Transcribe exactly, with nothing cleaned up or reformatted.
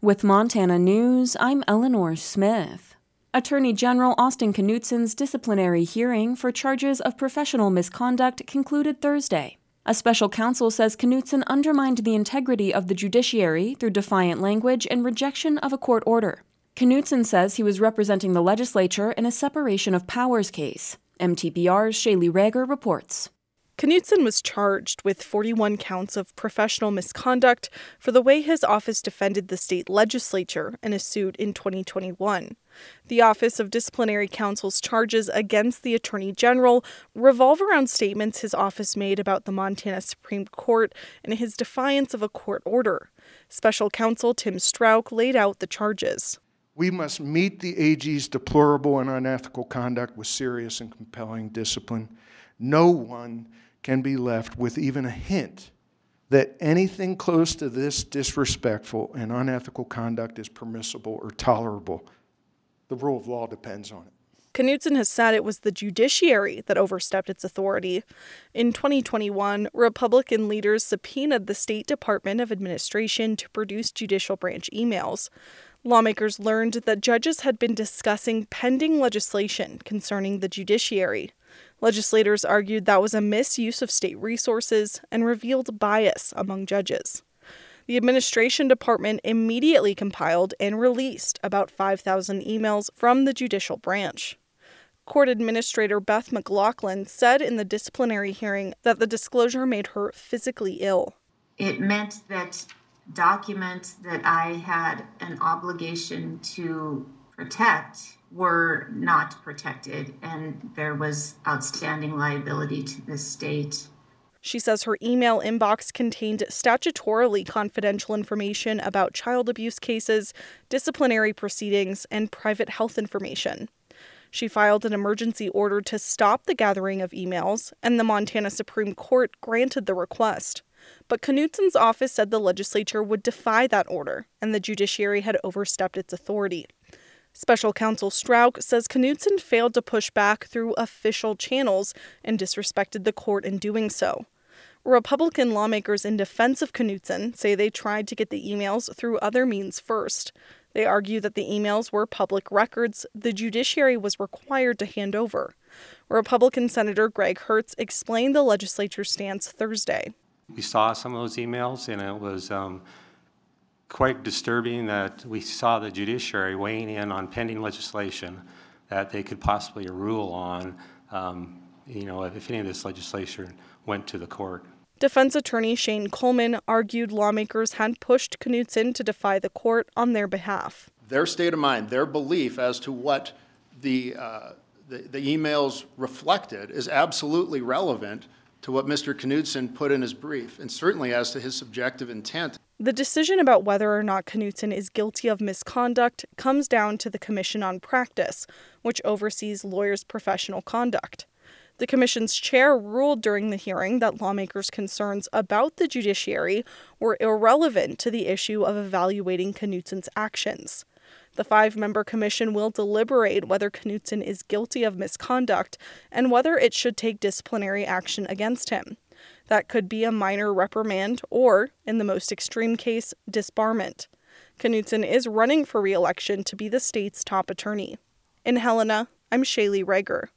With Montana News, I'm Eleanor Smith. Attorney General Austin Knutson's disciplinary hearing for charges of professional misconduct concluded Thursday. A special counsel says Knutson undermined the integrity of the judiciary through defiant language and rejection of a court order. Knutson says he was representing the legislature in a separation of powers case. M T B R's Shaylee Rager reports. Knutson was charged with forty-one counts of professional misconduct for the way his office defended the state legislature in a suit in twenty twenty-one. The Office of Disciplinary Counsel's charges against the Attorney General revolve around statements his office made about the Montana Supreme Court and his defiance of a court order. Special Counsel Tim Strauch laid out the charges. We must meet the A G's deplorable and unethical conduct with serious and compelling discipline. No one can be left with even a hint that anything close to this disrespectful and unethical conduct is permissible or tolerable. The rule of law depends on it. Knutson has said it was the judiciary that overstepped its authority. In twenty twenty-one, Republican leaders subpoenaed the State Department of Administration to produce judicial branch emails. Lawmakers learned that judges had been discussing pending legislation concerning the judiciary. Legislators argued that was a misuse of state resources and revealed bias among judges. The administration department immediately compiled and released about five thousand emails from the judicial branch. Court Administrator Beth McLaughlin said in the disciplinary hearing that the disclosure made her physically ill. It meant that documents that I had an obligation to protect were not protected, and there was outstanding liability to the state. She says her email inbox contained statutorily confidential information about child abuse cases, disciplinary proceedings, and private health information. She filed an emergency order to stop the gathering of emails, and the Montana Supreme Court granted the request. But Knutson's office said the legislature would defy that order, and the judiciary had overstepped its authority. Special Counsel Strauch says Knutson failed to push back through official channels and disrespected the court in doing so. Republican lawmakers in defense of Knutson say they tried to get the emails through other means first. They argue that the emails were public records the judiciary was required to hand over. Republican Senator Greg Hertz explained the legislature's stance Thursday. We saw some of those emails, and it was um, quite disturbing that we saw the judiciary weighing in on pending legislation that they could possibly rule on, um, you know, if any of this legislation went to the court. Defense attorney Shane Coleman argued lawmakers had pushed Knutson to defy the court on their behalf. Their state of mind, their belief as to what the, uh, the, the emails reflected is absolutely relevant to what Mister Knutson put in his brief, and certainly as to his subjective intent. The decision about whether or not Knutson is guilty of misconduct comes down to the Commission on Practice, which oversees lawyers' professional conduct. The commission's chair ruled during the hearing that lawmakers' concerns about the judiciary were irrelevant to the issue of evaluating Knutson's actions. The five-member commission will deliberate whether Knutson is guilty of misconduct and whether it should take disciplinary action against him. That could be a minor reprimand or, in the most extreme case, disbarment. Knutson is running for re-election to be the state's top attorney. In Helena, I'm Shaylee Rager.